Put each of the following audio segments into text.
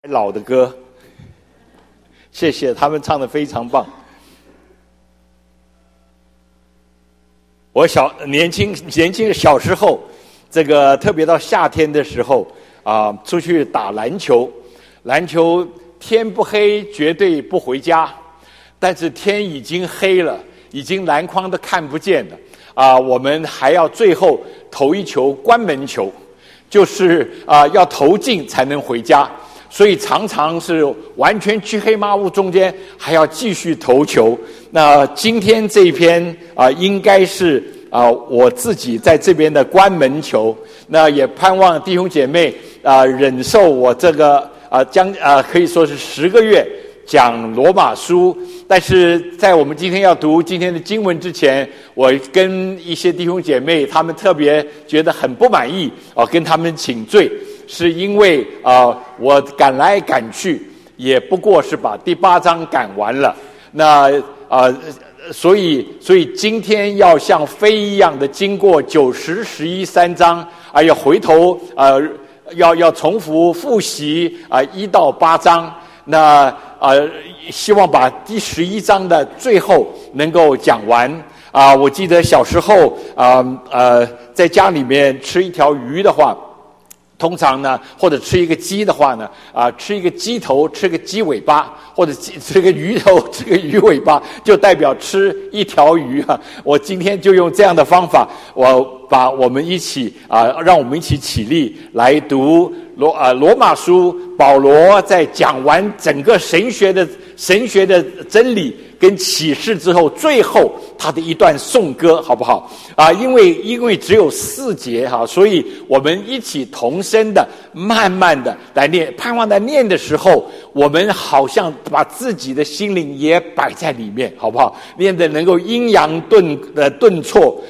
老的歌，谢谢他们唱得非常棒。我年轻的小时候，这个特别到夏天的时候出去打篮球，天不黑绝对不回家，但是天已经黑了，已经篮筐都看不见了我们还要最后投一球关门球，就是要投进才能回家。所以常常是完全黢黑麻雾中间还要继续投球。那今天这一篇应该是我自己在这边的关门球。那也盼望弟兄姐妹忍受我这个可以说是10个月讲罗马书。但是在我们今天要读今天的经文之前，我跟一些弟兄姐妹他们特别觉得很不满意跟他们请罪。是因为我赶来赶去，也不过是把第8章赶完了。那所以今天要像飞一样的经过9、10、11、3章，要回头要重复习1到8章。那希望把第11章的最后能够讲完。我记得小时候在家里面吃一条鱼的话，通常呢，或者吃一个鸡的话呢，吃一个鸡头，吃个鸡尾巴，或者吃个鱼头，吃个鱼尾巴，就代表吃一条鱼我今天就用这样的方法，让我们一起起立来读罗马书。保罗在讲完整个神学的真理跟启示之后，最后他的一段颂歌，好不好因为只有4节所以我们一起同声的慢慢的来念，盼望在念的时候，我们好像把自己的心灵也摆在里面，好不好？念的能够阴阳顿挫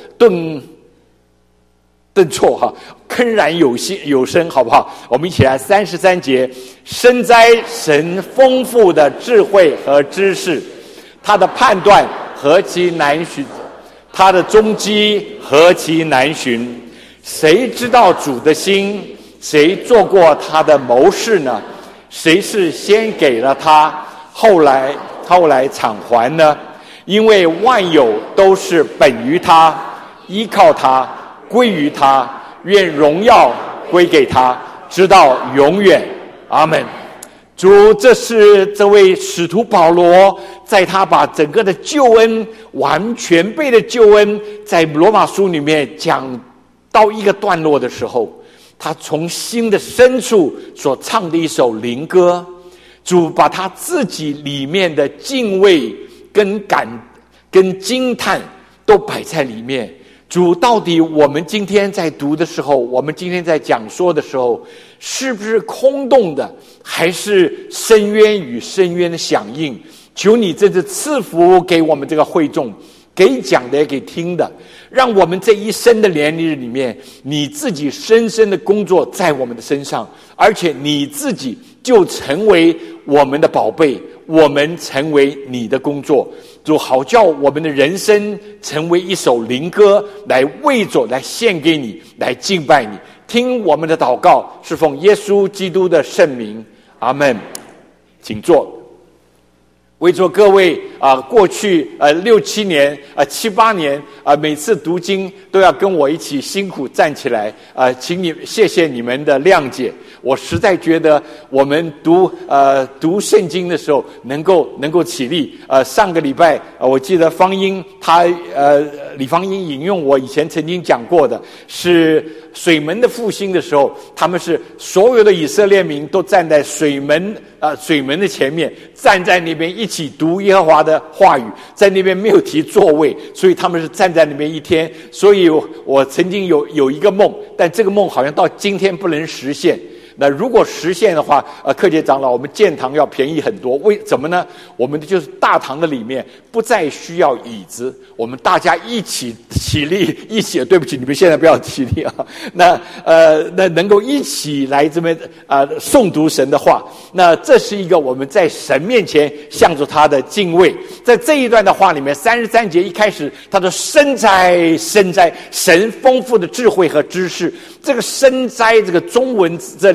铿然有声，好不好？我们一起来33节。深哉神丰富的智慧和知识，他的判断何其难寻，他的踪迹何其难寻。谁知道主的心？谁做过他的谋士呢？谁是先给了他，后来偿还呢？因为万有都是本于他，依靠他，归于他，愿荣耀归给他，直到永远。阿们。主，这是这位使徒保罗，在他把整个的救恩完全备的救恩在罗马书里面讲到一个段落的时候，他从心的深处所唱的一首灵歌。主把他自己里面的敬畏跟惊叹都摆在里面。主，到底我们今天在读的时候，我们今天在讲说的时候，是不是空洞的，还是深渊与深渊的响应？求你这次赐福给我们这个会众，给讲的也给听的，让我们这一生的年日里面，你自己深深的工作在我们的身上，而且你自己就成为我们的宝贝，我们成为你的工作。主，好叫我们的人生成为一首灵歌，来为着来献给你，来敬拜你。听我们的祷告，是奉耶稣基督的圣名，阿们。请坐。为着各位过去6、7年7、8年每次读经都要跟我一起辛苦站起来谢谢你们的谅解。我实在觉得我们读圣经的时候能够起立。上个礼拜我记得方英李方英引用我以前曾经讲过的，是水门的复兴的时候，他们是所有的以色列民都站在水门的前面，站在那边一起读耶和华的话语，在那边没有提座位，所以他们是站在那边一天。所以我曾经有一个梦，但这个梦好像到今天不能实现。那如果实现的话，克杰长老，我们建堂要便宜很多。为什么呢？我们就是大堂的里面不再需要椅子，我们大家一起起立，对不起，你们现在不要起立那能够一起来这边诵读神的话，那这是一个我们在神面前向着他的敬畏。在这一段的话里面，33节一开始，他说深哉深哉，神丰富的智慧和知识。这个深哉这个中文这2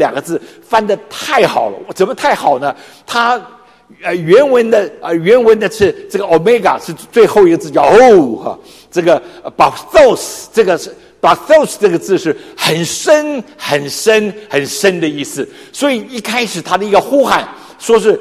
两个字翻得太好了。怎么太好呢？它原文的是这个 omega 是最后一个字叫这个bathos， 这个是 bathos 这个字是很深很深很深的意思。所以一开始他的一个呼喊说是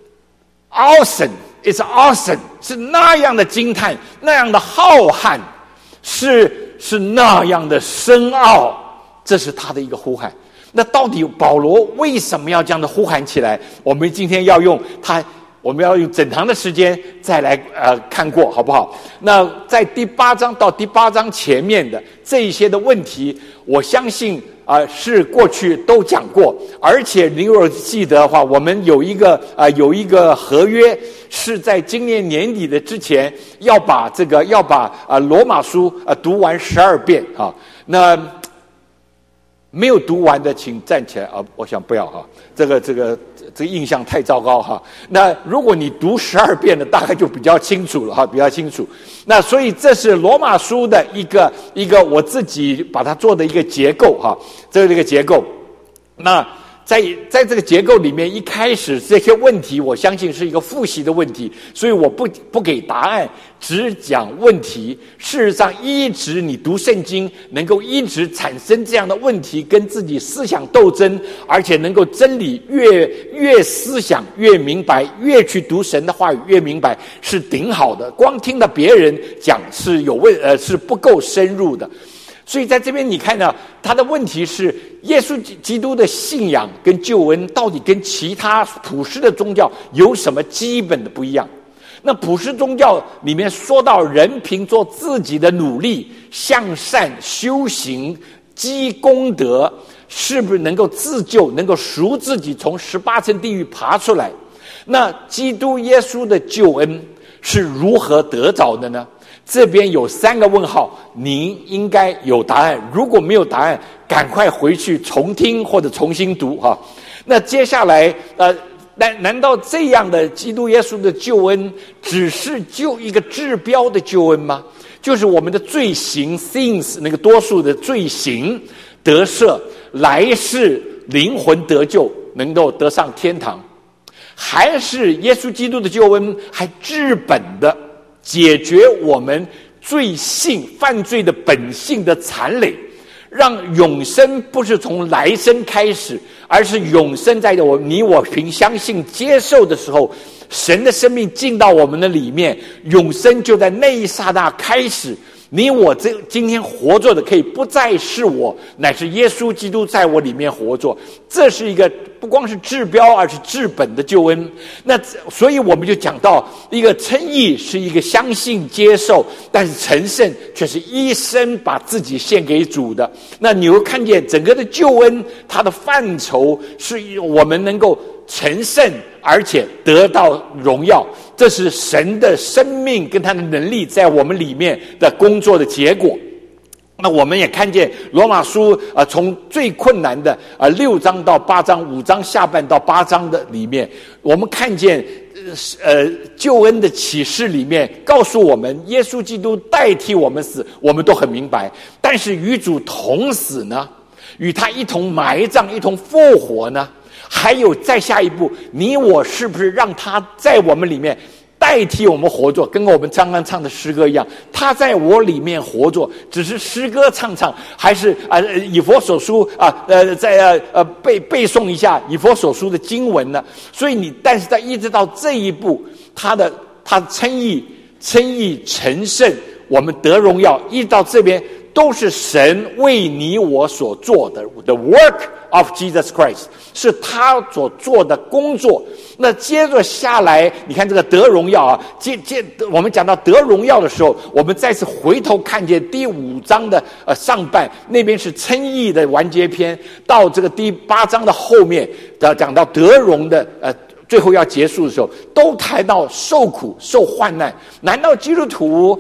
awesome， it's awesome， 是那样的惊叹，那样的浩瀚，是那样的深奥，这是他的一个呼喊。那到底保罗为什么要这样的呼喊起来？我们今天要用整堂的时间再来看过，好不好？那在第8章到第8章前面的这一些的问题，我相信是过去都讲过，而且你如果记得的话，我们有一个合约，是在今年年底的之前要把罗马书读完12遍啊。那没有读完的请站起来啊！我想不要哈，这个印象太糟糕哈。那如果你读12遍的，大概就比较清楚了哈，比较清楚。那所以这是罗马书的一个我自己把它做的一个结构哈，这个结构。那在这个结构里面，一开始这些问题，我相信是一个复习的问题，所以我不给答案，只讲问题。事实上，一直你读圣经，能够一直产生这样的问题，跟自己思想斗争，而且能够真理越思想越明白，越去读神的话语越明白，是顶好的。光听到别人讲是是不够深入的。所以在这边你看到他的问题是，耶稣基督的信仰跟救恩到底跟其他普世的宗教有什么基本的不一样？那普世宗教里面说到人凭做自己的努力向善修行积功德，是不是能够自救，能够赎自己从18层地狱爬出来？那基督耶稣的救恩是如何得着的呢？这边有3个问号，您应该有答案。如果没有答案，赶快回去重听或者重新读哈。那接下来难道这样的基督耶稣的救恩只是就一个治标的救恩吗？就是我们的罪行 sins 那个多数的罪行得赦，来世灵魂得救，能够得上天堂？还是耶稣基督的救恩还治本的解决我们罪性犯罪的本性的残累，让永生不是从来生开始，而是永生在你我凭相信接受的时候，神的生命进到我们的里面，永生就在那一刹那开始。你我今天活着的可以不再是我，乃是耶稣基督在我里面活着。这是一个不光是治标，而是治本的救恩。那所以我们就讲到，一个称义是一个相信接受，但是成圣却是一生把自己献给主的。那你会看见整个的救恩，它的范畴是我们能够成圣，而且得到荣耀。这是神的生命跟他的能力在我们里面的工作的结果。那我们也看见罗马书从最困难的6章到8章，5章下半到8章的里面，我们看见救恩的启示里面告诉我们，耶稣基督代替我们死，我们都很明白。但是与主同死呢，与他一同埋葬，一同复活呢？还有再下一步，你我是不是让他在我们里面代替我们活着？跟我们刚刚唱的诗歌一样，他在我里面活着，只是诗歌唱唱，还是以弗所书背诵一下以弗所书的经文呢？所以但是在一直到这一步，他称义成圣，我们得荣耀，一直到这边都是神为你我所做的 The work of Jesus Christ， 是他所做的工作。那接着下来，你看这个得荣耀啊，我们讲到得荣耀的时候，我们再次回头看见第5章的上半，那边是称义的完结篇，到这个第8章的后面讲到得荣的最后要结束的时候，都谈到受苦受患难。难道基督徒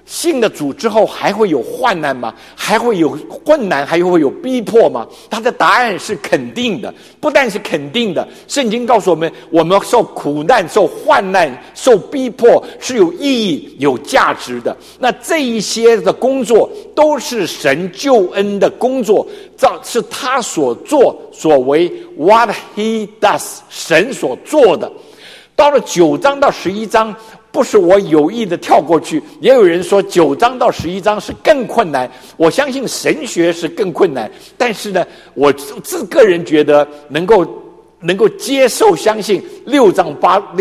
信了主之后还会有患难吗？还会有困难，还会有逼迫吗？他的答案是肯定的，不但是肯定的，圣经告诉我们，我们受苦难、受患难、受逼迫是有意义、有价值的。那这一些的工作都是神救恩的工作，是他所做所为 ，what he does， 神所做的。到了9章到11章，不是我有意的跳过去，也有人说9章到11章是更困难。我相信神学是更困难，但是呢，我个人觉得能够接受相信6到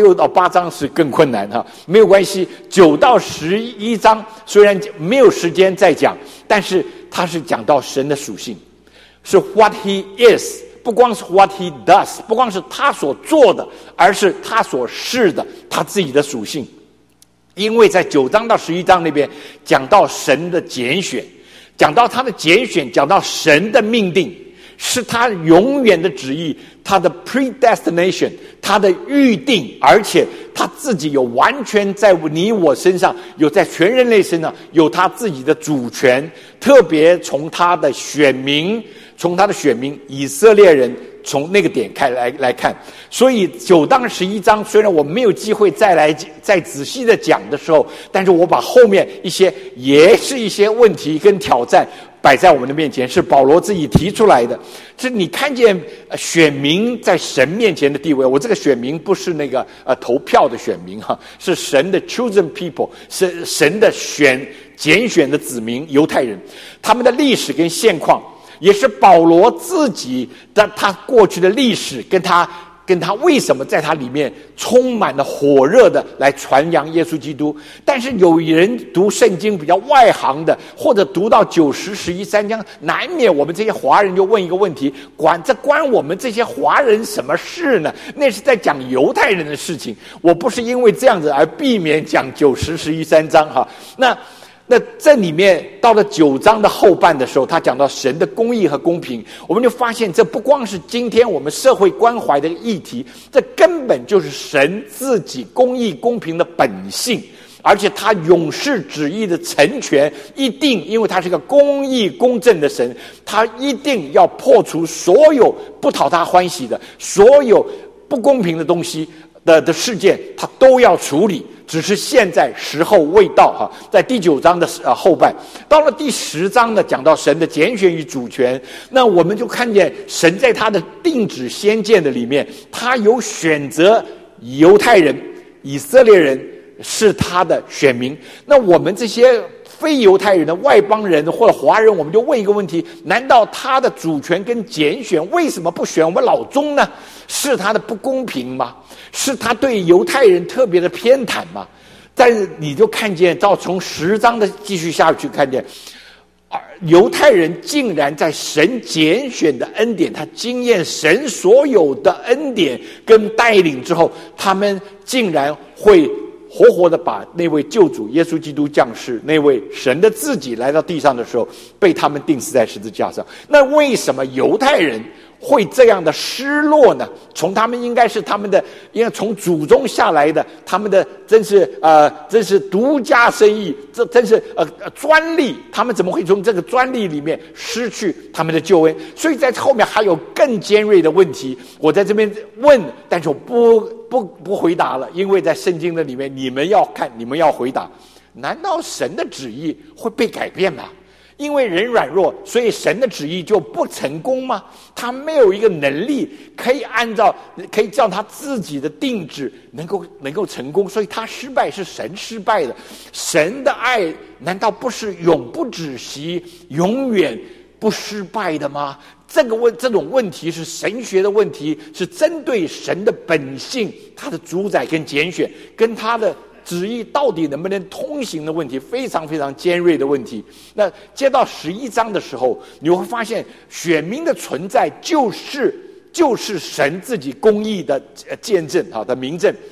8章是更困难哈，没有关系。9到11章虽然没有时间再讲，但是它是讲到神的属性，是 what he is。不光是 what he does， 不光是他所做的，而是他所是的，他自己的属性。因为在9章到11章那边讲到神的拣选，讲到他的拣选，讲到神的命定，是他永远的旨意，他的 predestination， 他的预定，而且他自己有完全在你我身上，有在全人类身上有他自己的主权，特别从他的选民以色列人，从那个点来看。所以9到11章虽然我没有机会再仔细的讲的时候，但是我把后面也是一些问题跟挑战摆在我们的面前，是保罗自己提出来的。是你看见选民在神面前的地位，我这个选民不是那个投票的选民哈，是神的 chosen people， 是神的拣选的子民犹太人，他们的历史跟现况，也是保罗自己的他过去的历史跟他为什么在他里面充满了火热的来传扬耶稣基督。但是有人读圣经比较外行的，或者读到9、10、11、3章，难免我们这些华人就问一个问题，这关我们这些华人什么事呢？那是在讲犹太人的事情。我不是因为这样子而避免讲9、10、11、3章哈。那这里面到了9章的后半的时候，他讲到神的公义和公平，我们就发现这不光是今天我们社会关怀的议题，这根本就是神自己公义公平的本性，而且他永世旨意的成全一定，因为他是个公义公正的神，他一定要破除所有不讨他欢喜的，所有不公平的东西的事件，他都要处理。只是现在时候未到哈，在第9章的后半，到了第10章呢，讲到神的拣选与主权，那我们就看见神在他的定旨先见的里面，他有选择犹太人、以色列人是他的选民。那我们这些非犹太人的外邦人或者华人，我们就问一个问题：难道他的主权跟拣选为什么不选我们老中呢？是他的不公平吗？是他对犹太人特别的偏袒吗？但是你就看见到从10章的继续下去看见，犹太人竟然在神拣选的恩典，他经验神所有的恩典跟带领之后，他们竟然会活活的把那位救主耶稣基督降世，那位神的自己来到地上的时候，被他们钉死在十字架上。那为什么犹太人会这样的失落呢？从他们应该是他们的，因为从祖宗下来的，他们的真是独家生意，这真是专利，他们怎么会从这个专利里面失去他们的救恩？所以在后面还有更尖锐的问题，我在这边问，但是我不回答了，因为在圣经的里面，你们要看，你们要回答。难道神的旨意会被改变吗？因为人软弱，所以神的旨意就不成功吗？他没有一个能力可以叫他自己的定旨能够成功，所以他失败是神失败的。神的爱难道不是永不止息、永远不失败的吗？这种问题是神学的问题，是针对神的本性、他的主宰跟拣选，跟他的旨意到底能不能通行的问题，非常非常尖锐的问题。那接到11章的时候，你会发现选民的存在就是神自己公义的见证的明证。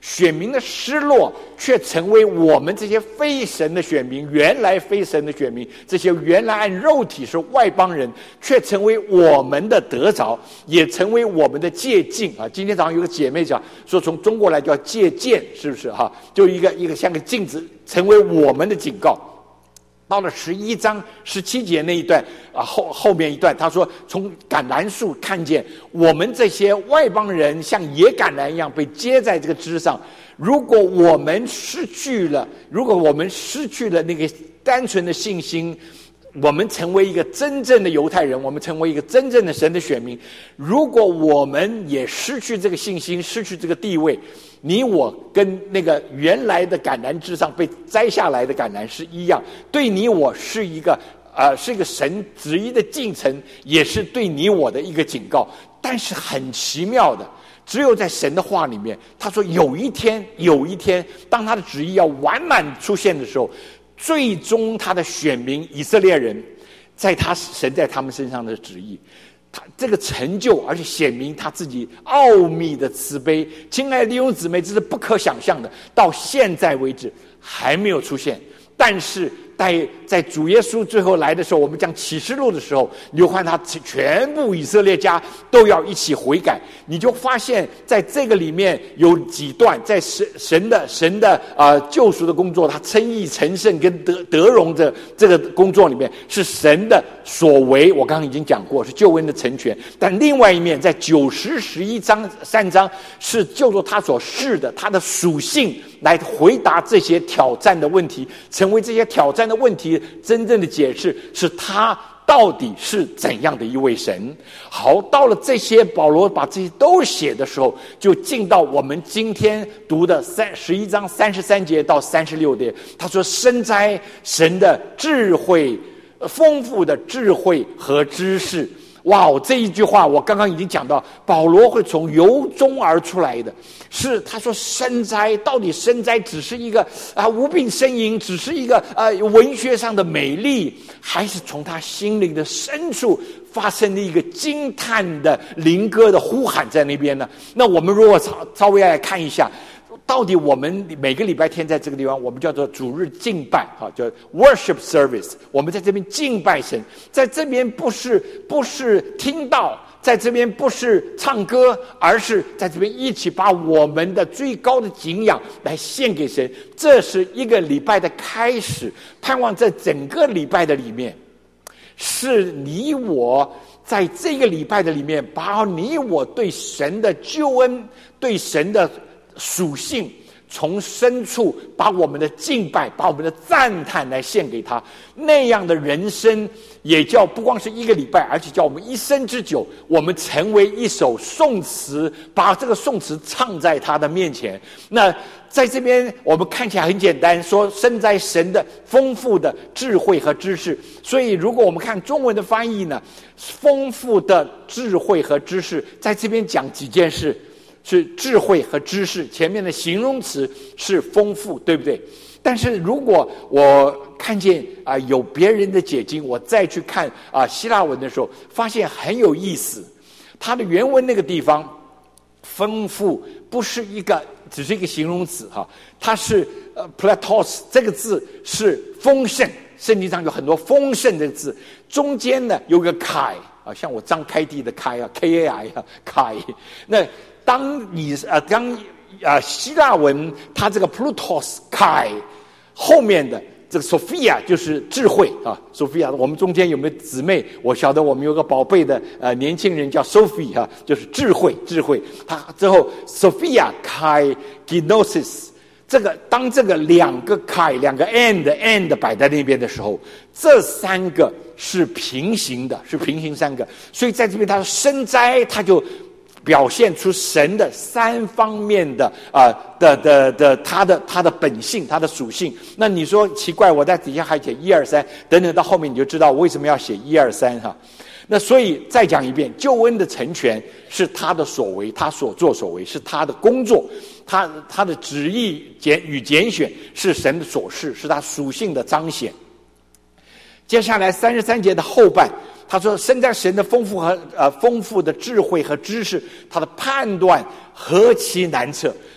选民的失落却成为我们这些非神的选民，原来非神的选民，这些原来按肉体是外邦人，却成为我们的得着，也成为我们的借镜啊！今天早上有个姐妹讲说，从中国来叫借鉴，是不是哈？就一个像个镜子，成为我们的警告。到了11章17节那一段啊，后面一段，他说从橄榄树看见我们这些外邦人像野橄榄一样被接在这个枝上。如果我们失去了那个单纯的信心，我们成为一个真正的犹太人，我们成为一个真正的神的选民。如果我们也失去这个信心，失去这个地位，你我跟那个原来的橄榄枝上被摘下来的橄榄是一样，对你我是一个神旨意的进程，也是对你我的一个警告。但是很奇妙的，只有在神的话里面，他说有一天，当他的旨意要完满出现的时候，最终他的选民以色列人，神在他们身上的旨意，他这个成就，而且显明他自己奥秘的慈悲。亲爱的弟兄姊妹，这是不可想象的，到现在为止还没有出现。但是在主耶稣最后来的时候，我们讲启示录的时候，你就看他全部以色列家都要一起悔改，你就发现在这个里面有几段，在神的救赎的工作，他称义成圣跟得荣的这个工作里面，是神的所为，我刚刚已经讲过，是救恩的成全。但另外一面，在90、11章3章，是就着他所示的他的属性来回答这些挑战的问题，成为这些挑战的问题真正的解释，是他到底是怎样的一位神。好，到了这些保罗把这些都写的时候，就进到我们今天读的11章33节到36节，他说深哉神的智慧，丰富的智慧和知识。哇，这一句话我刚刚已经讲到，保罗会从由衷而出来的，是他说深哉，到底深哉只是一个无病呻吟，只是一个文学上的美丽，还是从他心灵的深处发生了一个惊叹的灵歌的呼喊在那边呢？那我们如果稍微来看一下，到底我们每个礼拜天在这个地方，我们叫做主日敬拜，叫 worship service， 我们在这边敬拜神，在这边不是听道，在这边不是唱歌，而是在这边一起把我们的最高的敬仰来献给神。这是一个礼拜的开始，盼望在整个礼拜的里面，是你我在这个礼拜的里面，把你我对神的救恩，对神的属性，从深处把我们的敬拜，把我们的赞叹来献给他。那样的人生也叫不光是一个礼拜，而且叫我们一生之久，我们成为一首颂词，把这个颂词唱在他的面前。那在这边我们看起来很简单，说身在神的丰富的智慧和知识。所以如果我们看中文的翻译呢，丰富的智慧和知识在这边讲几件事，是智慧和知识，前面的形容词是丰富，对不对？但是如果我看见有别人的解经，我再去看希腊文的时候，发现很有意思。它的原文那个地方，丰富不是只是一个形容词哈，它是platos 这个字是丰盛，圣经上有很多丰盛的字，中间呢有个凯像我张开地的开KAI 凯。那当希腊文它这个 Plutos 凯后面的这个 Sophia 就是智慧Sophia， 我们中间有没有姊妹？我晓得我们有个宝贝的年轻人叫 Sophie 就是智慧。它之后 Sophia 凯 Gnosis， 当这个两个凯两个 and 摆在那边的时候，这三个是平行的，是平行三个。所以在这边他说深哉，他就表现出神的三方面的他的本性，他的属性。那你说奇怪，我在底下还写1、2、3等等，到后面你就知道为什么要写1、2、3那所以再讲一遍，救恩的成全是他的所为，他所作所为是他的工作，他的旨意与拣选是神的所事，是他属性的彰显。接下来33节的后半，他说身在神的丰富的智慧和知识，他的判断何其难测。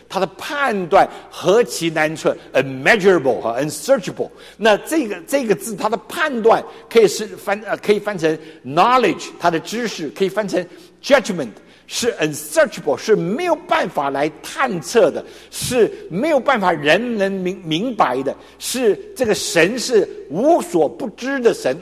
他的判断何其难测 ，unmeasurable 和 unsearchable。那这个字，它的判断可以翻成 knowledge， 它的知识可以翻成 judgment。是 unsearchable， 是没有办法来探测的，是没有办法人能明白的，是这个神是无所不知的神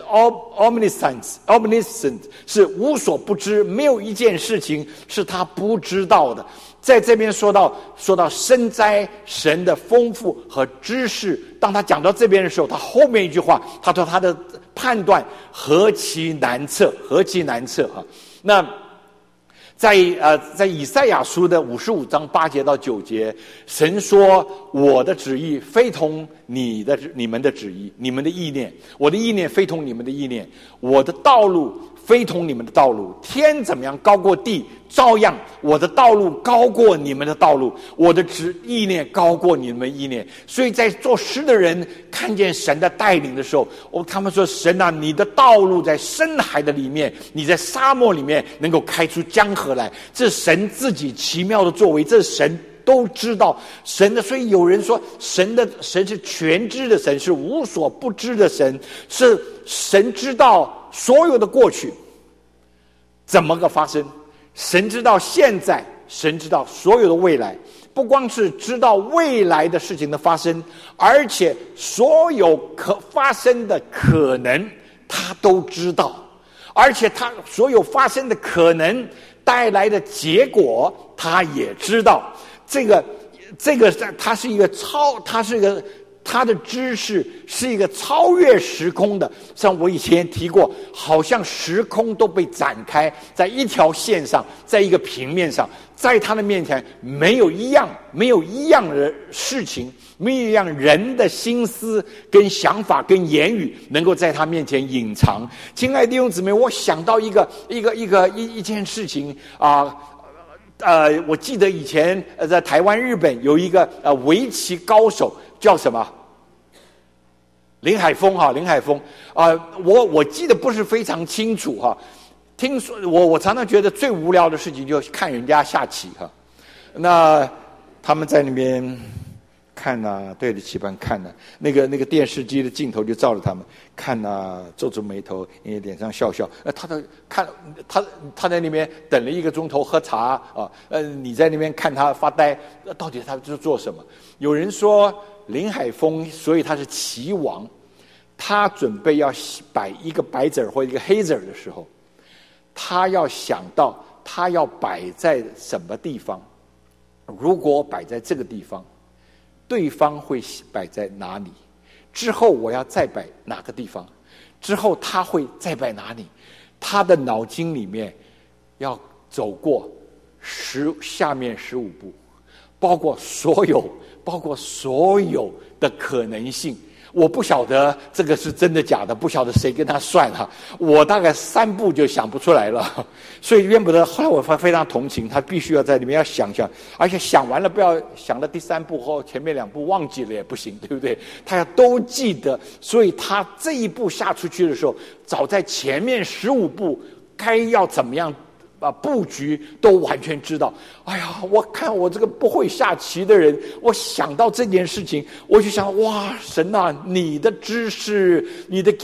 omniscient 是无所不知，没有一件事情是他不知道的。在这边说到深哉神的丰富和知识，当他讲到这边的时候，他后面一句话，他说他的判断何其难测，何其难测啊！那在以赛亚书的55章8节到9节，神说：“我的旨意非同你们的旨意，你们的意念；我的意念非同你们的意念，我的道路非同你们的道路。天怎么样高过地，照样我的道路高过你们的道路，我的意念高过你们意念。”所以在作诗的人看见神的带领的时候，他们说：“神啊，你的道路在深海的里面，你在沙漠里面能够开出江河来。”这是神自己奇妙的作为，这是神都知道神的。所以有人说神是全知的神，是无所不知的神，是神知道所有的过去怎么个发生，神知道现在，神知道所有的未来。不光是知道未来的事情的发生，而且所有可发生的可能他都知道，而且他所有发生的可能带来的结果他也知道。这个它是一个他的知识是一个超越时空的，像我以前提过，好像时空都被展开在一条线上，在一个平面上，在他的面前没有一样的事情，没有一样人的心思跟想法跟言语能够在他面前隐藏。亲爱的弟兄姊妹，我想到一件事情啊。我记得以前在台湾、日本有一个围棋高手，叫什么？林海峰我记得不是非常清楚哈。听说我常常觉得最无聊的事情就是看人家下棋哈。那他们在那边看啊，对着棋盘看啊，那个电视机的镜头就照着他们看啊，皱皱眉头，脸上笑笑。他在那边等了1个钟头喝茶啊，你在那边看他发呆，到底他是做什么？有人说林海峰，所以他是棋王，他准备要摆一个白子或一个黑子的时候，他要想到他要摆在什么地方，如果摆在这个地方，对方会摆在哪里？之后我要再摆哪个地方？之后他会再摆哪里？他的脑筋里面要走过下面15步，包括所有的可能性。我不晓得这个是真的假的，不晓得谁跟他算哈。我大概3步就想不出来了，所以怨不得。后来我非常同情他，必须要在里面要想，而且想完了不要想到第3步后前面2步忘记了也不行，对不对？他要都记得，所以他这一步下出去的时候，早在前面15步该要怎么样布局都完全知道。哎呀，我看我这个不会下棋的人，我想到这件事情，我就想，哇，神啊，你的知识，你的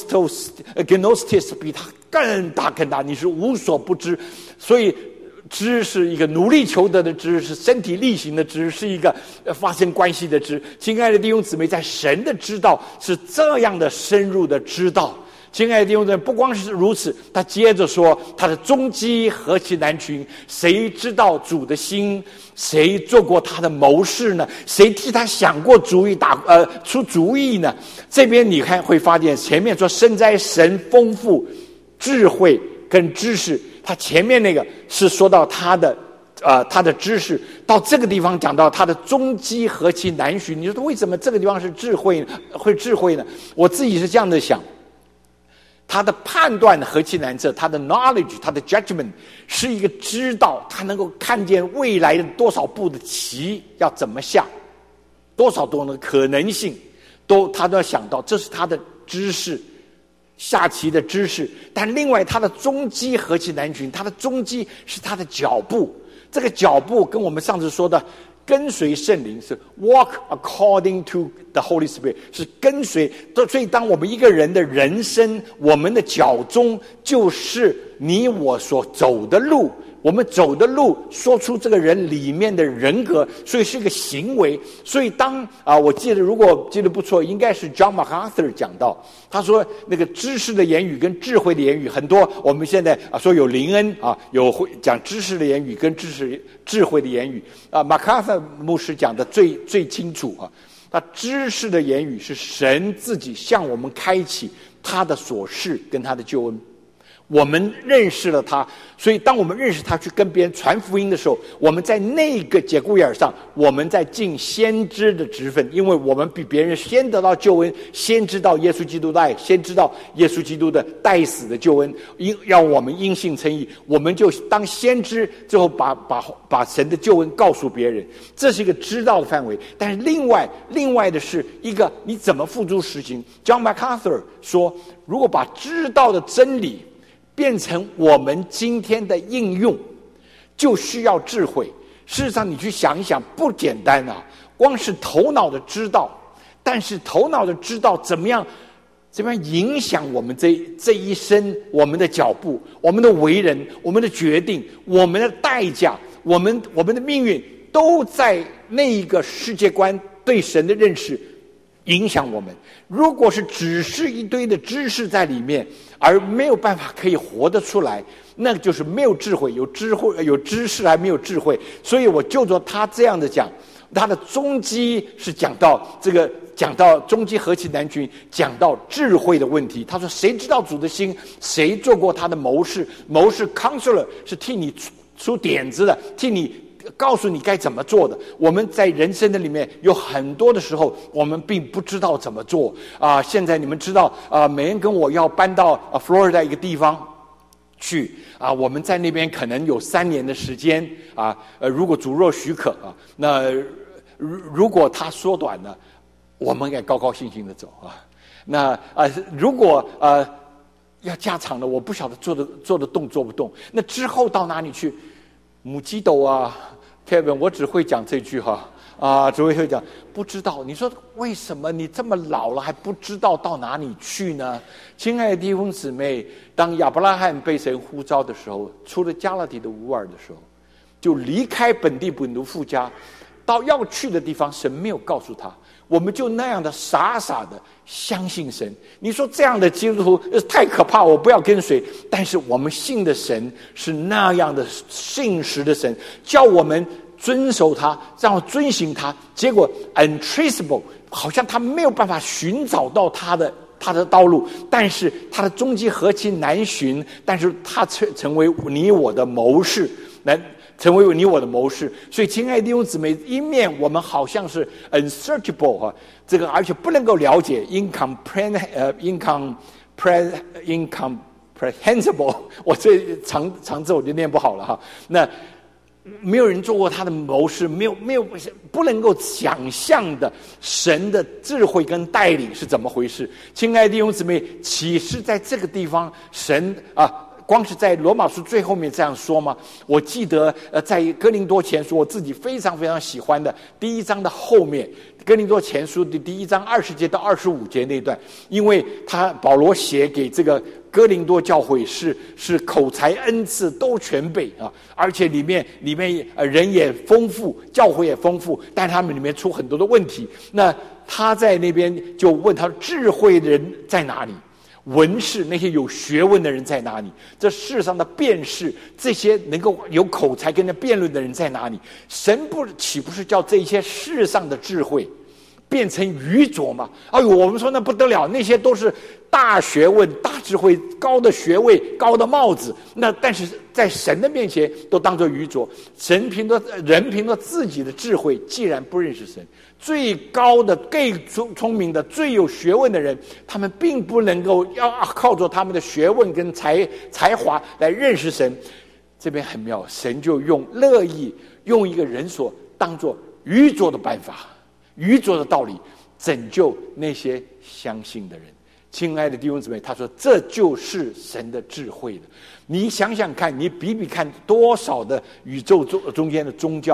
gnosis 比他更大，你是无所不知。所以知是一个努力求得的知，是身体力行的知，是一个发生关系的知。亲爱的弟兄姊妹，在神的知道是这样的深入的知道。亲爱的弟兄姊妹，不光是如此，他接着说，他的踪迹何其难寻，谁知道主的心？谁做过他的谋士呢？谁替他想过主意出主意呢？这边你看会发现，前面说深哉神丰富智慧跟知识，他前面那个是说到他的知识，到这个地方讲到他的踪迹何其难寻。你说为什么这个地方是智慧呢？我自己是这样的想。他的判断何其难测，他的 knowledge， 他的 judgment 是一个知道，他能够看见未来的多少步的棋要怎么下，多少多的可能性，他都要想到，这是他的知识，下棋的知识。但另外他的踪迹何其难寻，他的踪迹是他的脚步，这个脚步跟我们上次说的跟随圣灵，是 walk according to the Holy Spirit， 是跟随。所以当我们一个人的人生，我们的脚踪就是你我所走的路，我们走的路说出这个人里面的人格，所以是一个行为。所以当我记得，如果记得不错，应该是 John MacArthur 讲到，他说那个知识的言语跟智慧的言语，很多我们现在说有灵恩有会讲知识的言语跟智慧的言语MacArthur 牧师讲的最清楚他知识的言语是神自己向我们开启他的所示跟他的救恩。我们认识了他，所以当我们认识他去跟别人传福音的时候，我们在那个节骨眼上，我们在尽先知的职分，因为我们比别人先得到救恩，先知道耶稣基督的爱，先知道耶稣基督的代死的救恩，让我们因信称义，我们就当先知之后把神的救恩告诉别人，这是一个知道的范围。但是另外的是一个你怎么付诸实行。John MacArthur 说，如果把知道的真理变成我们今天的应用，就需要智慧。事实上你去想一想，不简单光是头脑的知道，但是头脑的知道怎么样影响我们这一生，我们的脚步，我们的为人，我们的决定，我们的代价，我们的命运，都在那一个世界观对神的认识影响我们。如果是只是一堆的知识在里面，而没有办法可以活得出来，那就是没有智慧。有知识还没有智慧。所以我就说他这样的讲，他的踪迹是讲到终极何其难寻，讲到智慧的问题。他说谁知道主的心，谁做过他的谋士 counselor 是替你出点子的，替你告诉你该怎么做的。我们在人生的里面有很多的时候，我们并不知道怎么做现在你们知道美恩跟我要搬到Florida 一个地方去我们在那边可能有3年的时间如果主若许可那如果他缩短了，我们也高高兴兴的走那如果要加长了，我不晓得做得动做不动。那之后到哪里去？母鸡斗Kevin 我只会讲这句只会讲不知道。你说为什么你这么老了还不知道到哪里去呢？亲爱的弟兄姊妹，当亚伯拉罕被神呼召的时候，出了加勒底的乌尔的时候，就离开本地本族父家，到要去的地方，神没有告诉他，我们就那样的傻傻的相信神。你说这样的基督徒太可怕，我不要跟随。但是我们信的神是那样的信实的神，叫我们遵守他，让我遵行他。结果 untraceable， 好像他没有办法寻找到他的道路，但是他的踪迹何其难寻，但是他成为你我的谋士，成为你我的谋士。所以亲爱的弟兄姊妹，一面我们好像是 unsearchable 这个而且不能够了解 incomprehensible 我这长字我就念不好了那没有人做过他的谋士，没有不能够想象的神的智慧跟带领是怎么回事。亲爱的弟兄姊妹，岂是在这个地方神光是在罗马书最后面这样说吗？我记得在哥林多前书我自己非常非常喜欢的第1章的后面，哥林多前书的第1章20节到25节那段，因为保罗写给这个哥林多教会是口才恩赐都全备而且里面人也丰富，教会也丰富，但他们里面出很多的问题。那他在那边就问他智慧的人在哪里，文士那些有学问的人在哪里，这世上的辩士，这些能够有口才跟人辩论的人在哪里？神岂不是叫这些世上的智慧变成愚拙吗？我们说那不得了，那些都是大学问、大智慧、高的学位、高的帽子，但是在神的面前都当作愚拙。人凭着自己的智慧，既然不认识神，最高的、最聪明的、最有学问的人，他们并不能够要靠着他们的学问跟才华来认识神。这边很妙，神就乐意用一个人所当作愚拙的办法、愚拙的道理，拯救那些相信的人。亲爱的弟兄姊妹，他说这就是神的智慧的。你想想看，你比比看多少的宇宙中间的宗教，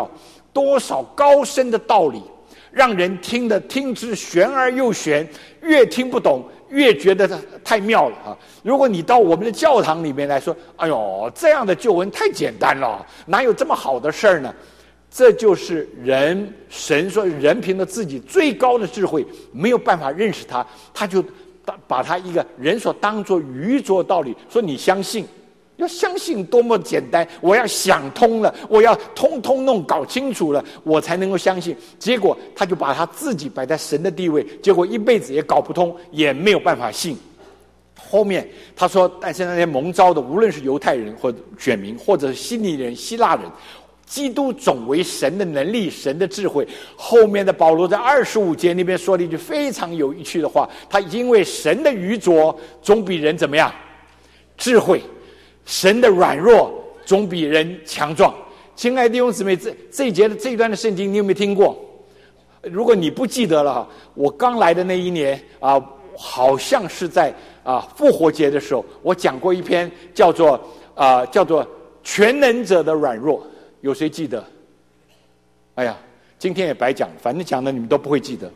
多少高深的道理，让人听之玄而又玄，越听不懂越觉得太妙了啊！如果你到我们的教堂里面来说，哎呦，这样的救恩太简单了，哪有这么好的事儿呢？这就是神说人凭着自己最高的智慧没有办法认识他，他就把他一个人所当作愚拙道理说你相信，要相信多么简单，我要想通了，我要通通搞清楚了，我才能够相信。结果他就把他自己摆在神的地位，结果一辈子也搞不通，也没有办法信。后面他说，但是那些蒙召的，无论是犹太人或者选民，或者是希利人、希腊人，基督总为神的能力、神的智慧。后面的保罗在25节那边说了一句非常有趣的话，他因为神的愚拙总比人怎么样？智慧。神的软弱总比人强壮。亲爱的弟兄姊妹，这一节的这一段的圣经你有没有听过？如果你不记得了，我刚来的那一年啊，好像是在复活节的时候，我讲过一篇叫做全能者的软弱，有谁记得？哎呀，今天也白讲，反正讲的你们都不会记得。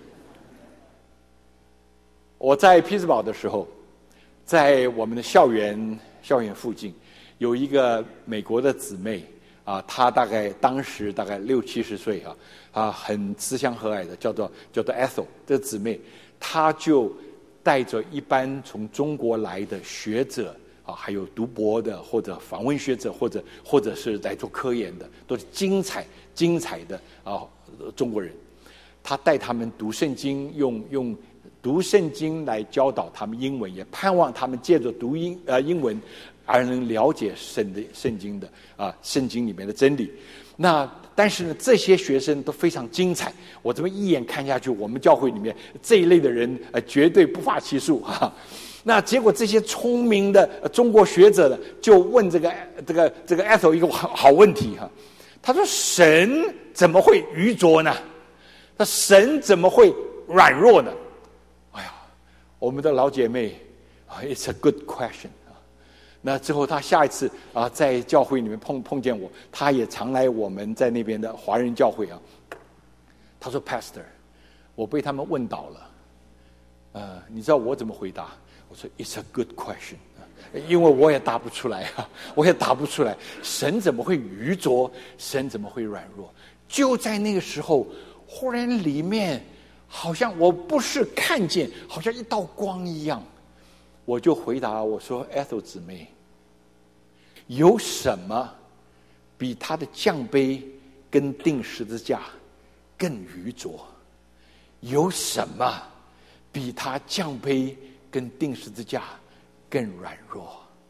我在匹兹堡的时候，在我们的校园附近有一个美国的姊妹啊，她当时大概60-70岁很慈祥和蔼的，叫做 Ethel 这姊妹，她就带着一般从中国来的学者还有读博的或者访问学者或者是来做科研的，都是精彩的中国人。她带他们读圣经，用读圣经来教导他们英文，也盼望他们借着读英文而能了解圣经的圣经里面的真理。但是呢，这些学生都非常精彩。我这么一眼看下去，我们教会里面这一类的人绝对不乏其数那结果这些聪明的中国学者呢，就问这个 Ethel 一个好问题他说：神怎么会愚拙呢？那神怎么会软弱呢？哎呀，我们的老姐妹，it's a good question。那之后，她下一次在教会里面碰见我，她也常来我们在那边的华人教会她说 ：“Pastor， 我被他们问倒了。你知道我怎么回答？我说 ：It's a good question。因为我也答不出来我也答不出来。神怎么会愚拙？神怎么会软弱？就在那个时候，忽然里面好像我不是看见，好像一道光一样。”我就回答我说 ：“Ethel 姊妹，有什么比他的降卑跟钉十字架更愚拙？有什么比他降卑跟钉十字架更软弱？”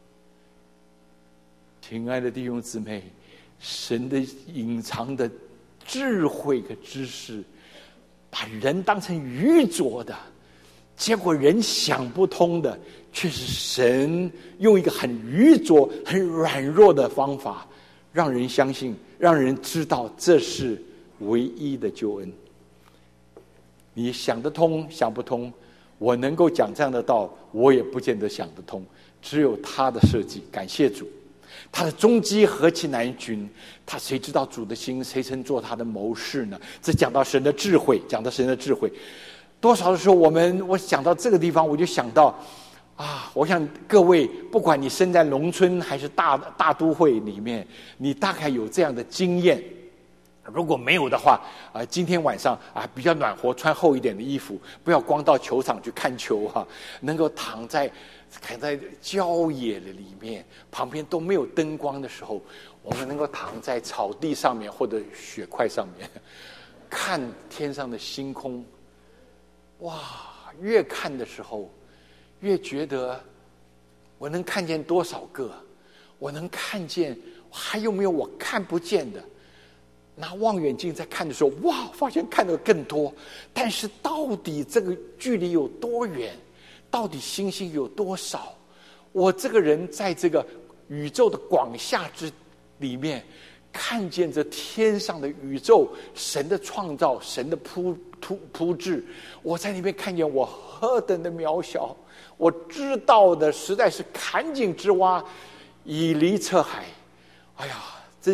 亲爱的弟兄姊妹，神的隐藏的智慧和知识，把人当成愚拙的，结果人想不通的，却是神用一个很愚拙、很软弱的方法，让人相信，让人知道这是唯一的救恩。你想得通，想不通，我能够讲这样的道，我也不见得想得通。只有他的设计，感谢主，他的终极何其难寻，他谁知道主的心，谁曾做他的谋士呢？这讲到神的智慧，多少的时候我想到这个地方，我就想到我想各位，不管你生在农村还是大都会里面，你大概有这样的经验。如果没有的话今天晚上比较暖和，穿厚一点的衣服，不要光到球场去看球能够躺在郊野的里面，旁边都没有灯光的时候，我们能够躺在草地上面或者雪块上面，看天上的星空。哇，越看的时候越觉得我能看见多少个，我能看见还有没有我看不见的。拿望远镜在看的时候，哇，发现看得更多。但是到底这个距离有多远？到底星星有多少？我这个人在这个宇宙的广厦之里面，看见这天上的宇宙，神的创造，神的铺置，我在那边看见我何等的渺小。我知道的实在是坎井之蛙，以离测海。哎呀，真是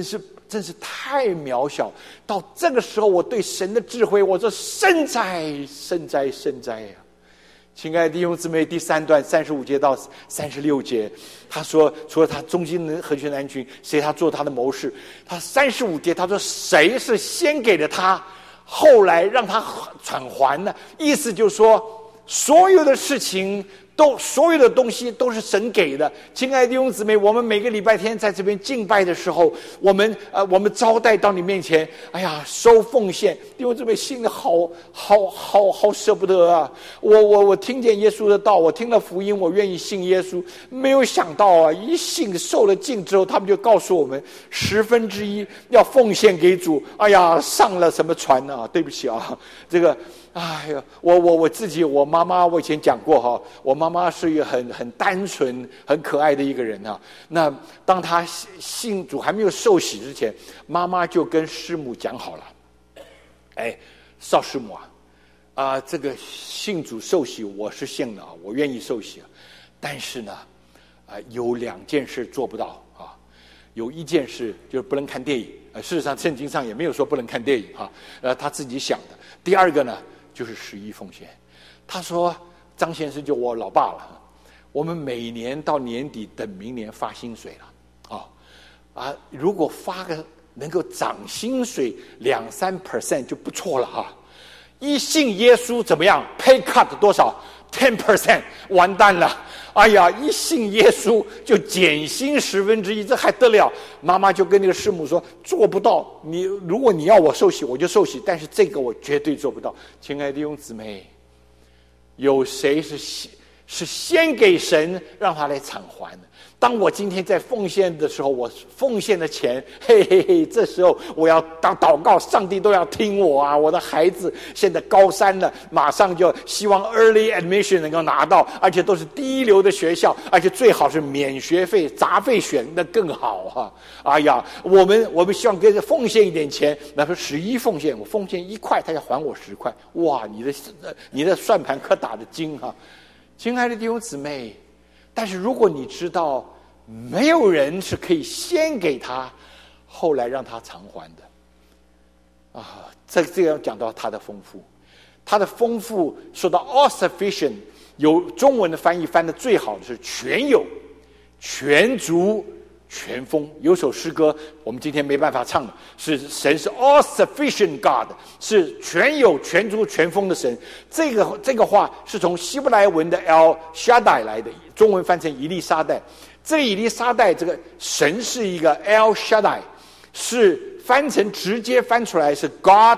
真是太渺小。到这个时候，我对神的智慧，我说深哉深哉深哉呀！亲爱的弟兄姊妹，第3段35节到36节，他说除了他中间的和全男群，谁他做他的谋士。他35节他说谁是先给了他，后来让他转还呢？意思就是说，所有的事情所有的东西都是神给的。亲爱的弟兄姊妹，我们每个礼拜天在这边敬拜的时候，我们招待到你面前，哎呀，收奉献，弟兄姊妹心里好舍不得啊！我听见耶稣的道，我听了福音，我愿意信耶稣。没有想到啊，一信受了浸之后，他们就告诉我们1/10要奉献给主。哎呀，上了什么船啊？对不起啊，这个。哎呀，我自己，我妈妈，我以前讲过哈，我妈妈是一个很单纯、很可爱的一个人啊。那当她信主还没有受洗之前，妈妈就跟师母讲好了，哎，邵师母啊，这个信主受洗我是信的啊，我愿意受洗啊，但是呢，有2件事做不到啊，有1件事就是不能看电影，事实上圣经上也没有说不能看电影啊，他自己想的。第2个呢，就是11奉献。他说张先生就我老爸了，我们每年到年底等明年发薪水了如果发个能够涨薪水2-3% 就不错了啊。一信耶稣怎么样 ？Pay cut 多少 ？10%， 完蛋了！哎呀，一信耶稣就减薪1/10，这还得了？妈妈就跟那个师母说：“做不到，如果你要我受洗，我就受洗，但是这个我绝对做不到。”亲爱的弟兄姊妹，有谁是先给神让他来偿还的？当我今天在奉献的时候，我奉献的钱，嘿嘿嘿，这时候我要祷告，上帝都要听我啊！我的孩子现在高3了，马上就希望 early admission 能够拿到，而且都是第一流的学校，而且最好是免学费、杂费选，那更好啊！哎呀，我们希望跟着奉献一点钱，那说11奉献，我奉献1块，他要还我10块，哇！你的算盘可打得精啊！亲爱的弟兄姊妹，但是如果你知道没有人是可以先给他，后来让他偿还的这个要讲到他的丰富。他的丰富说到 all sufficient， 有中文的翻译翻得最好的是全有、全足、全丰。有首诗歌我们今天没办法唱的，是神是 all sufficient God， 是全有、全足、全丰的神。这个话是从希伯来文的 El Shaddai 来的，中文翻成以利沙代。这以利沙代这个神是一个 El Shaddai， 是直接翻出来是 God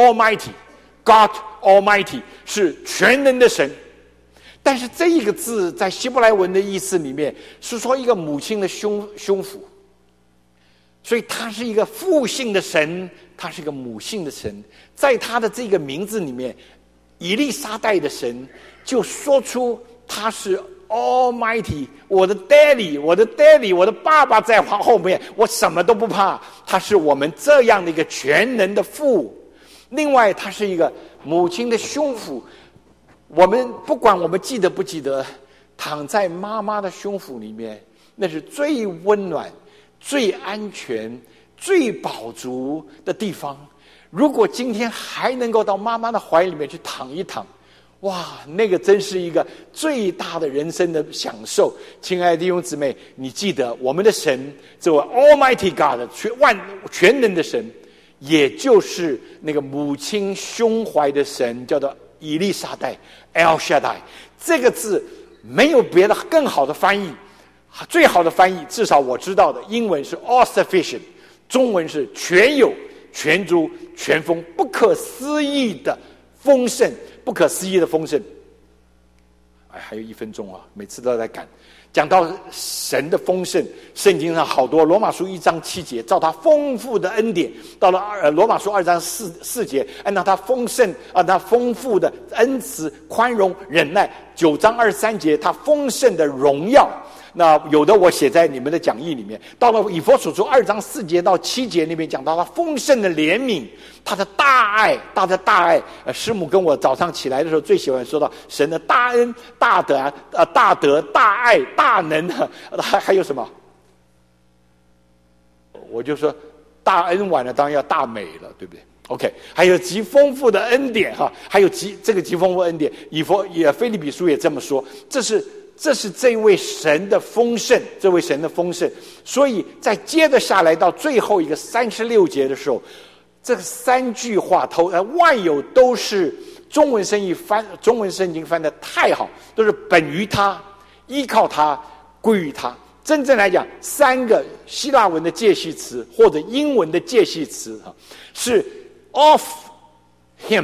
Almighty， 是全能的神。但是这一个字在希伯来文的意思里面是说一个母亲的胸腹，所以他是一个父性的神，他是一个母性的神。在他的这个名字里面，以利沙代的神就说出他是 Almighty， 我的 Daddy， 我的爸爸在后面，我什么都不怕。他是我们这样的一个全能的父。另外，他是一个母亲的胸腹。我们不管我们记得不记得，躺在妈妈的胸腹里面，那是最温暖、最安全、最饱足的地方。如果今天还能够到妈妈的怀里面去躺一躺，哇，那个真是一个最大的人生的享受。亲爱的弟兄姊妹，你记得我们的神，这位 Almighty God， 全能的神，也就是那个母亲胸怀的神，叫做以利沙代 El Shaddai。 这个字没有别的更好的翻译，最好的翻译至少我知道的英文是 all sufficient， 中文是全有、全足、全丰，不可思议的丰盛，不可思议的丰盛。还有1分钟啊，每次都在赶。讲到神的丰盛，圣经上好多，罗马书1章7节，照他丰富的恩典；到了罗马书2章4节，按照他丰盛他丰富的恩慈、宽容、忍耐；9章23节，他丰盛的荣耀。那有的我写在你们的讲义里面。到了以弗所书2章4节到7节那边，讲到他丰盛的怜悯，他的大爱，他的大爱。师母跟我早上起来的时候最喜欢说到神的大恩、大德大德、大爱、大能，还有什么？我就说大恩完了，当然要大美了，对不对 ？OK， 还有极丰富的恩典哈，还有极丰富的恩典，腓立比书也这么说，这是这位神的丰盛，这位神的丰盛。所以在接着下来到最后一个36节的时候，这3句话万有都是中文圣经翻得太好，都是本于他，依靠他，归于他。真正来讲，3个希腊文的介系词或者英文的介系词是 of him,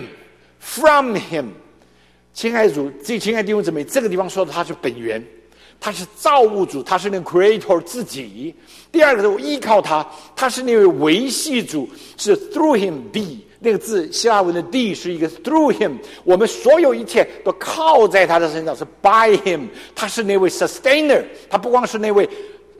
from him。亲爱的弟兄姊妹，这个地方说的他是本源，他是造物主，他是那个 creator 自己。第二个是依靠他，他是那位维系主，是 through him be。那个字希腊文的 d 是一个 through him， 我们所有一切都靠在他的身上，是 by him， 他是那位 sustainer， 他不光是那位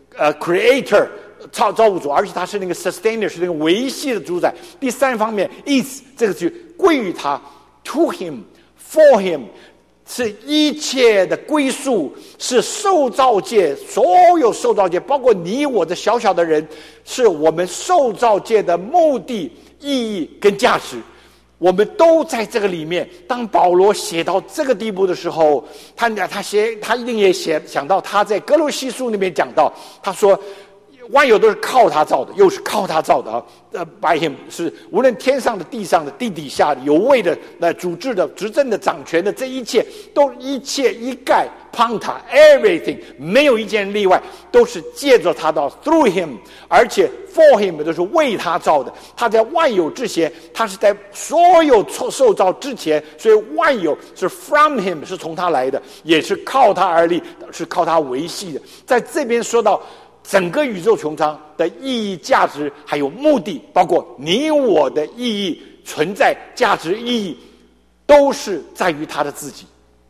creator 造物主，而且他是那个 sustainer， 是那个维系的主宰。第3方面 is 这个句归于他 to him for him， 是一切的归宿，是受造界，所有受造界包括你我这小小的人，是我们受造界的目的意义跟价值，我们都在这个里面。当保罗写到这个地步的时候，他一定也想到他在哥罗西书那边讲到，他说万有都是靠他造的，又是靠他造的啊。by him 是无论天上的、地上的、地底下的、有位的、主治的、执政的、掌权的，这一切都一切一概 upon 他 everything， 没有一件例外，都是借着他到 through him， 而且 for him 都是为他造的。他在万有之前，他是在所有受造之前，所以万有是 from him， 是从他来的，也是靠他而立，是靠他维系的。在这边说到整个宇宙穹苍的意义、价值还有目的，包括你我的意义、存在、价值、意义，都是在于他的自己。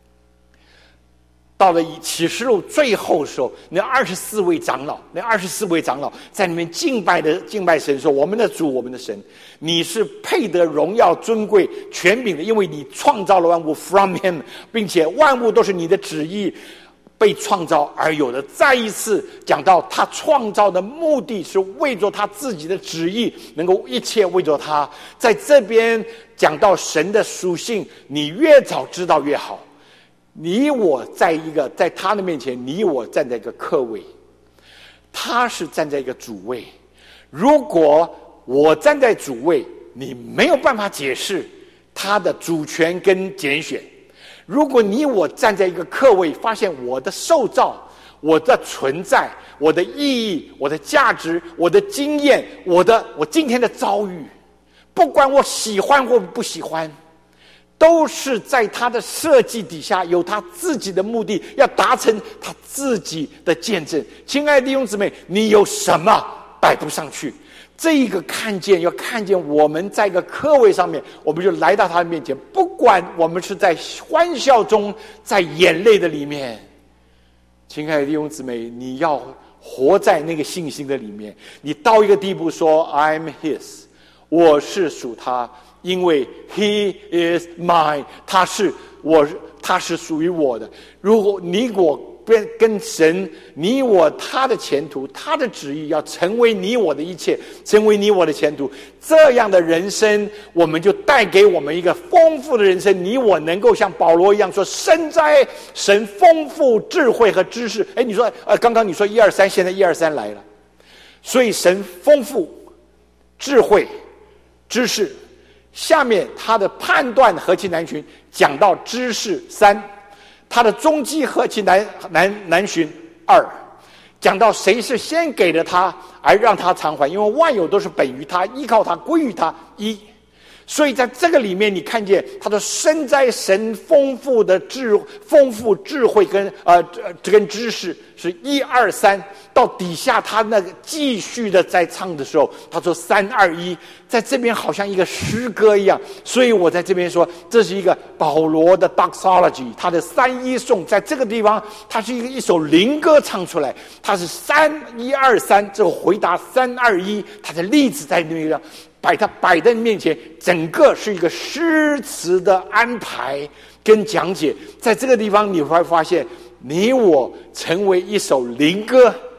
到了启示录最后的时候，那24位长老在里面敬拜神，说：“我们的主，我们的神，你是配得荣耀、尊贵、权柄的，因为你创造了万物 from him， 并且万物都是你的旨意被创造而有的。”再一次讲到他创造的目的是为着他自己的旨意，能够一切为着他。在这边讲到神的属性，你越早知道越好。你我在他的面前，你我站在一个客位，他是站在一个主位。如果我站在主位，你没有办法解释他的主权跟拣选。如果你我站在一个客位，发现我的受造、我的存在、我的意义、我的价值、我的经验、我今天的遭遇，不管我喜欢或不喜欢，都是在他的设计底下，有他自己的目的，要达成他自己的见证。亲爱的弟兄姊妹，你有什么摆不上去？这一个要看见我们在一个客位上面，我们就来到他的面前，不管我们是在欢笑中，在眼泪的里面。亲爱的弟兄姊妹，你要活在那个信心的里面，你到一个地步说 I'm his， 我是属他，因为 he is mine， 他是属于我的。如果你我跟神，你我他的前途，他的旨意要成为你我的一切，成为你我的前途，这样的人生，我们就带给我们一个丰富的人生。你我能够像保罗一样说：“深哉，神丰富智慧和知识。”你说刚刚你说1、2、3，现在1、2、3来了，所以神丰富智慧知识。下面他的判断何其难寻，讲到知识3，他的踪迹何其难寻2，讲到谁是先给了他而让他偿还，因为万有都是本于他，依靠他，归于他1。所以在这个里面，你看见他说：“深哉，神丰富智慧跟知识，是1、2、3。”到底下他那个继续的在唱的时候，他说3、2、1，在这边好像一个诗歌一样。所以我在这边说，这是一个保罗的 doxology， 他的3-1颂，在这个地方，他是一首灵歌唱出来，他是3、1、2、3，这个回答3、2、1，他的例子在那个摆在面前，整个是一个诗词的安排跟讲解。在这个地方你会发现，你我成为一首灵歌，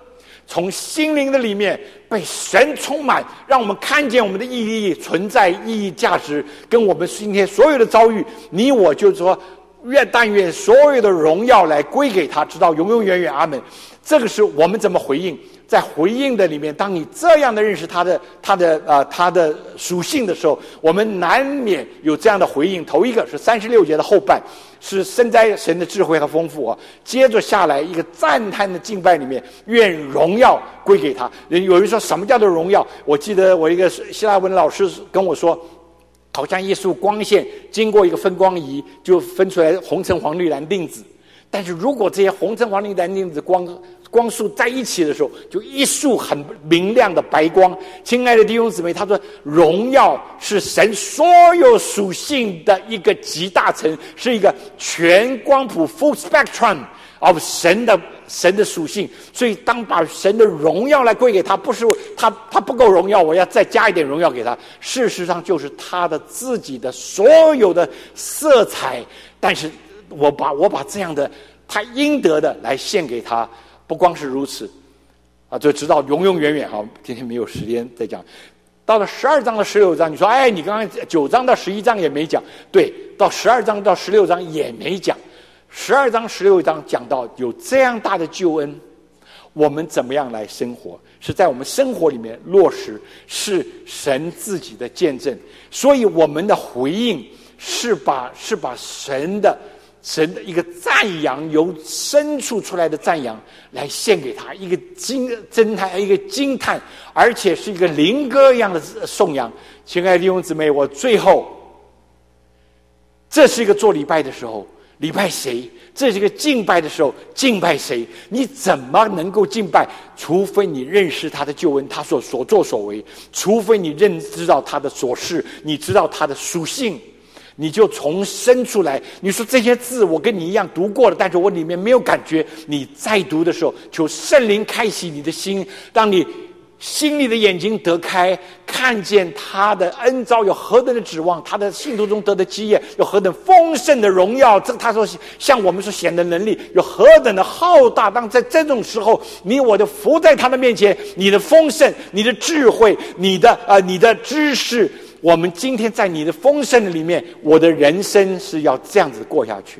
从心灵的里面被神充满，让我们看见我们的意义、存在、意义、价值，跟我们今天所有的遭遇，你我就是说，但愿所有的荣耀来归给他，直到永永远远。阿们。这个是我们怎么回应？在回应的里面，当你这样的认识他的属性的时候，我们难免有这样的回应。头一个是36节的后半，是深哉神的智慧和丰富啊。接着下来一个赞叹的敬拜里面，愿荣耀归给他。有人说什么叫做荣耀？我记得我一个希腊文老师跟我说，好像耶稣光线经过一个分光仪，就分出来红橙黄绿蓝靛紫。但是如果这些红橙黄绿蓝靛紫光束在一起的时候，就一束很明亮的白光。亲爱的弟兄姊妹，他说荣耀是神所有属性的一个集大成，是一个全光谱 full spectrum of 神的属性。所以当把神的荣耀来归给他，不是他不够荣耀，我要再加一点荣耀给他，事实上就是他的自己的所有的色彩。但是我把这样的他应得的来献给他。不光是如此啊，就直到永永远远。好，今天没有时间再讲。到了12章到16章，你说你刚刚9章到11章也没讲。对，到12章到16章也没讲。12章16章讲到有这样大的救恩，我们怎么样来生活，是在我们生活里面落实，是神自己的见证。所以我们的回应是把神的一个赞扬，由深处出来的赞扬来献给他，一个惊叹，一个惊叹，而且是一个灵歌一样的颂扬。亲爱的弟兄姊妹，我最后，这是一个做礼拜的时候，礼拜谁？这是一个敬拜的时候，敬拜谁？你怎么能够敬拜？除非你认识他的救恩，他所作所为，除非你知道他的所事，你知道他的属性，你就从深处来。你说这些字我跟你一样读过了，但是我里面没有感觉。你再读的时候，求圣灵开启你的心，让你心里的眼睛得开，看见他的恩召有何等的指望，他的信徒中得的基业有何等丰盛的荣耀，这他说向我们所显的能力有何等的浩大。当在这种时候，你我就伏在他的面前，你的丰盛，你的智慧，你的知识，我们今天在你的丰盛里面，我的人生是要这样子过下去。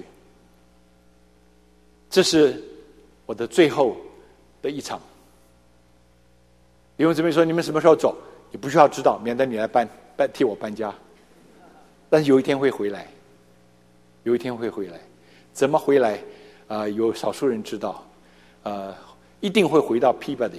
这是我的最后的一场。弟兄姊妹说，你们什么时候走？你不需要知道，免得你来替我搬家。但是有一天会回来，有一天会回来。怎么回来？有少数人知道，一定会回到 Peabody。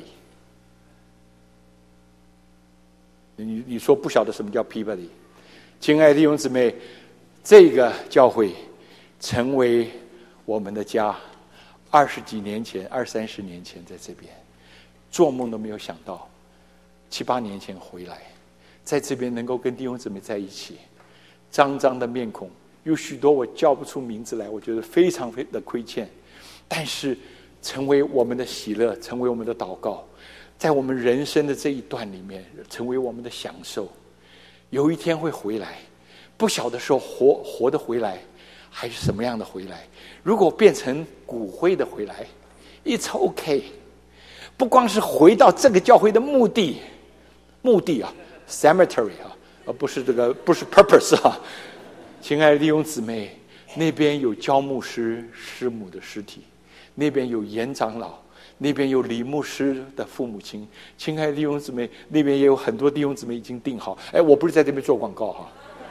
你说不晓得什么叫 Peabody？ 亲爱的弟兄姊妹，这个教会成为我们的家，20几年前、20-30年前在这边。做梦都没有想到，7-8年前回来，在这边能够跟弟兄姊妹在一起，张张的面孔，有许多我叫不出名字来，我觉得非常的亏欠，但是成为我们的喜乐，成为我们的祷告，在我们人生的这一段里面，成为我们的享受。有一天会回来，不晓得说活的回来，还是什么样的回来。如果变成骨灰的回来 ，It's okay。不光是回到这个教会的目的啊 ，cemetery 啊，而不是不是 purpose 啊。亲爱的弟兄姊妹，那边有焦牧师师母的尸体，那边有严长老，那边有李牧师的父母亲。亲爱的弟兄姊妹，那边也有很多弟兄姊妹已经订好。我不是在这边做广告哈。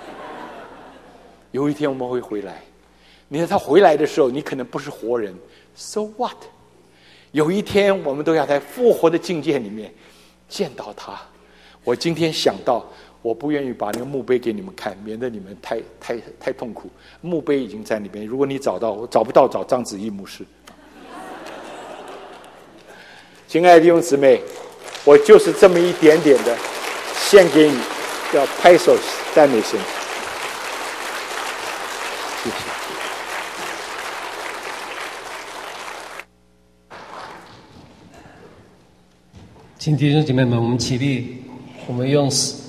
有一天我们会回来，你看他回来的时候，你可能不是活人 ，so what？有一天我们都要在复活的境界里面见到他。我今天想到，我不愿意把那个墓碑给你们看，免得你们太痛苦。墓碑已经在那边，如果你找不到，找张子毅牧师。亲爱的弟兄姊妹，我就是这么一点点的献给你，要拍手赞美神。谢谢。 请弟兄姐妹们，我们起立，我们用